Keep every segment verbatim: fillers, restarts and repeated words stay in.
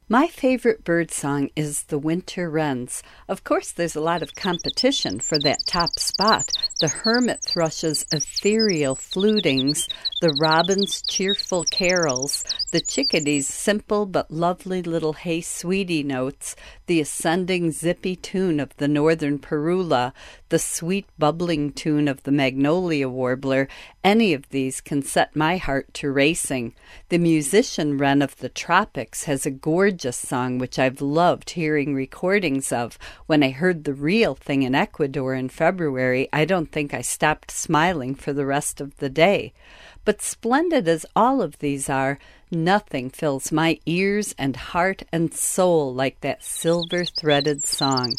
My favorite bird song is the winter wrens. Of course, there's a lot of competition for that top spot. The hermit thrush's ethereal flutings, the robin's cheerful carols, the chickadee's simple but lovely little hey sweetie notes, the ascending zippy tune of the northern parula, the sweet bubbling tune of the magnolia warbler. Any of these can set my heart to racing. The musician wren of the tropics has a gorgeous song which I've loved hearing recordings of. When I heard the real thing in Ecuador in February, I don't think I stopped smiling for the rest of the day. But splendid as all of these are, nothing fills my ears and heart and soul like that silver-threaded song.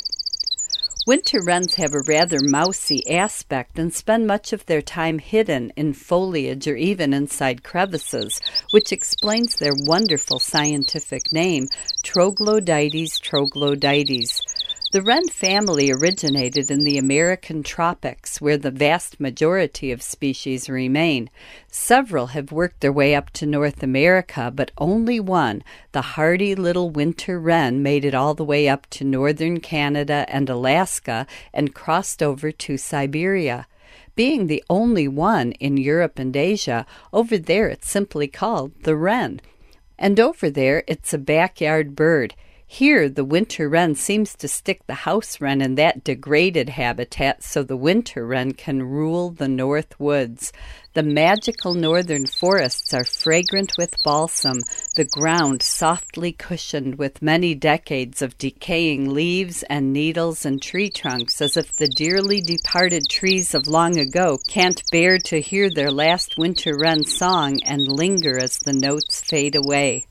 Winter wrens have a rather mousy aspect and spend much of their time hidden in foliage or even inside crevices, which explains their wonderful scientific name, Troglodytes troglodytes. The wren family originated in the American tropics, where the vast majority of species remain. Several have worked their way up to North America, but only one, the hardy little winter wren, made it all the way up to northern Canada and Alaska and crossed over to Siberia. Being the only one in Europe and Asia, over there it's simply called the wren. And over there it's a backyard bird. Here, the winter wren seems to stick the house wren in that degraded habitat so the winter wren can rule the north woods. The magical northern forests are fragrant with balsam, the ground softly cushioned with many decades of decaying leaves and needles and tree trunks, as if the dearly departed trees of long ago can't bear to hear their last winter wren song and linger as the notes fade away.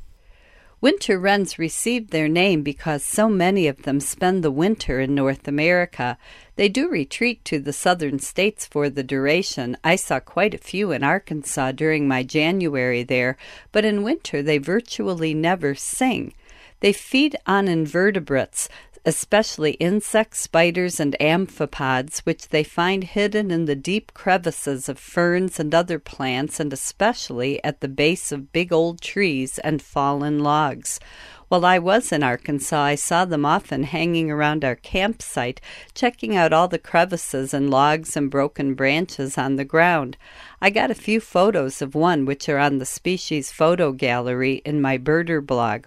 Winter wrens received their name because so many of them spend the winter in North America. They do retreat to the southern states for the duration. I saw quite a few in Arkansas during my January there, but in winter they virtually never sing. They feed on invertebrates, especially insects, spiders, and amphipods, which they find hidden in the deep crevices of ferns and other plants, and especially at the base of big old trees and fallen logs. While I was in Arkansas, I saw them often hanging around our campsite, checking out all the crevices and logs and broken branches on the ground. I got a few photos of one, which are on the species photo gallery in my birder blog.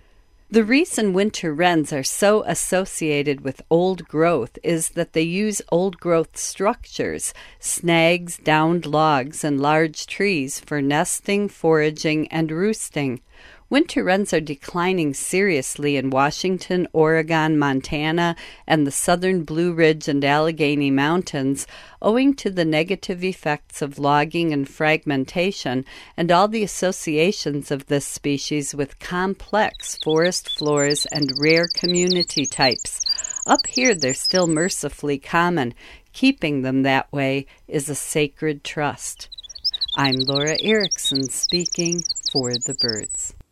The reason winter wrens are so associated with old growth is that they use old-growth structures, snags, downed logs, and large trees for nesting, foraging, and roosting. Winter wrens are declining seriously in Washington, Oregon, Montana, and the southern Blue Ridge and Allegheny Mountains, owing to the negative effects of logging and fragmentation and all the associations of this species with complex forest floors and rare community types. Up here they're still mercifully common. Keeping them that way is a sacred trust. I'm Laura Erickson speaking for the birds.